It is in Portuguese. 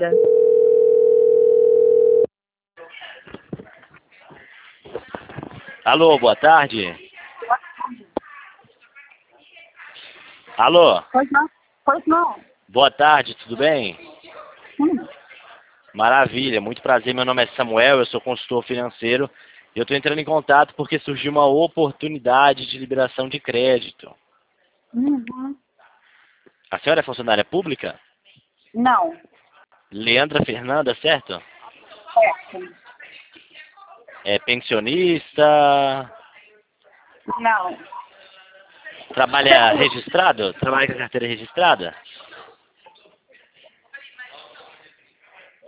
Obrigada. Alô, boa tarde. Alô, Pois não? Pois não. boa tarde, tudo bem? Hum. Maravilha, muito prazer, meu nome é Samuel, eu sou consultor financeiro e eu estou entrando em contato porque surgiu uma oportunidade de liberação de crédito. Uhum. A senhora é funcionária pública? Não. Leandra Fernanda, certo? Certo. É pensionista? Não. Trabalha registrado? Trabalha com a carteira registrada?